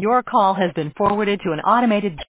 Your call has been forwarded to an automated